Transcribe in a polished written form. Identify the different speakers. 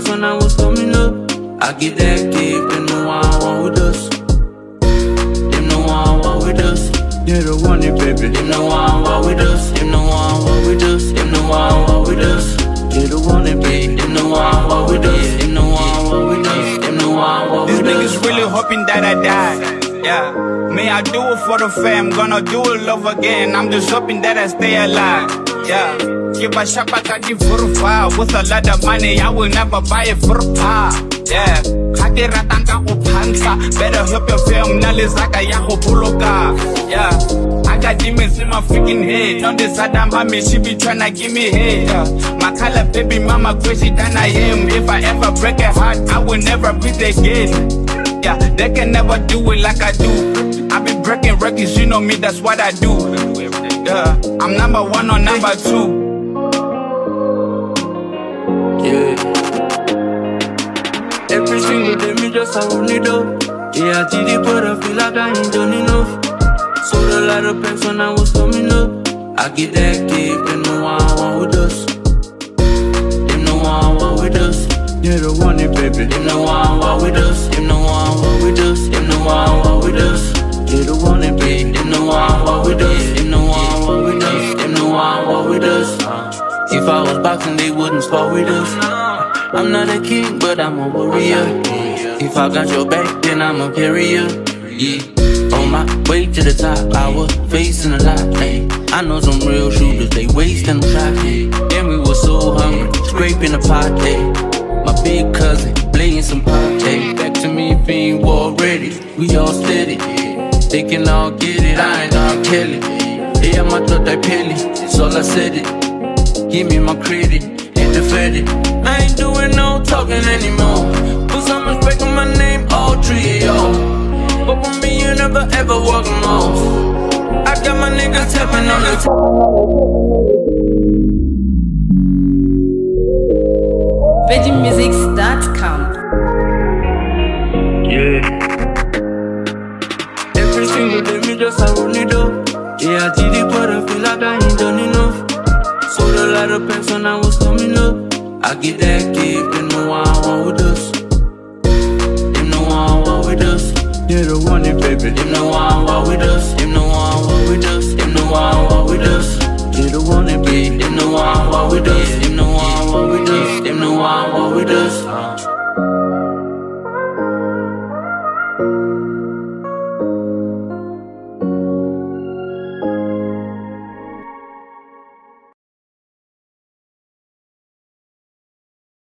Speaker 1: pants when I was coming up. I get that gift, them know I want with us. Them know I want with us. They don't want it, baby. Them know I want with us. Them know I want with us. Them know I want with us. They don't want it, baby. Them know I want with us. Them know I want with us. Them know I want with us.
Speaker 2: These niggas really hoping that I die. Yeah, may I do it for the fam, gonna do it love again. I'm just hoping that I stay alive. Yeah, give a shop I got you for a fire. With a lot of money, I will never buy it for a pie. Yeah, better help your fam, nalizaka yako puloka. Yeah, I got demons in my freaking head. On this Adam, mommy, she be tryna give me head. Yeah, my color baby mama crazy than I am. If I ever break a heart, I will never breathe again. Yeah, they can never do it like I do. I be breaking records, you know me, that's what I do. Yeah, I'm number one or number two.
Speaker 1: Yeah. Every single day me just I want it up. Yeah, I did it but I feel like I ain't done enough. Sold a lot of packs when I was coming up. I get that gift, them know I want with us. Them know I want with us. They don't want it, baby. Them know I want with us. Them know I want with us. Them know I want with us. They don't want it, baby. Them know I want with us. Them know I want with us. Them know I want with us. If I was boxing, they wouldn't spar with us. I'm not a king, but I'm a warrior. If I got your back, then I'm a carrier. Yeah, on my way to the top, I was facing a lot. Ay. I know some real shooters, they wasting the shot. And we were so hungry, scraping the pot. Ay. My big cousin, playing some pop. Ay. Back to me being war ready, we all steady. They can all get it, I ain't all Kelly. Yeah, my thought I pelly, so I said it. Give me my credit, and defend it. I ain't doing no talking anymore. Put some respect on my name, all three of y'all. But for me, you never ever walk alone. I got my niggas tapping on the
Speaker 3: VeggieMusics.com.
Speaker 1: Yeah. Every single day, me just I roll it up. Yeah, I did it, but I feel like I ain't done enough. Sold a lot of packs when I was coming up. I get that gift, them know I want with us. Them know I want with us. They don't want it, baby. Them know I want with us. Them know I want with us. Them know I want with us. They don't want it, baby. Them know I want with us. Them know I want with us. Them know I want with us.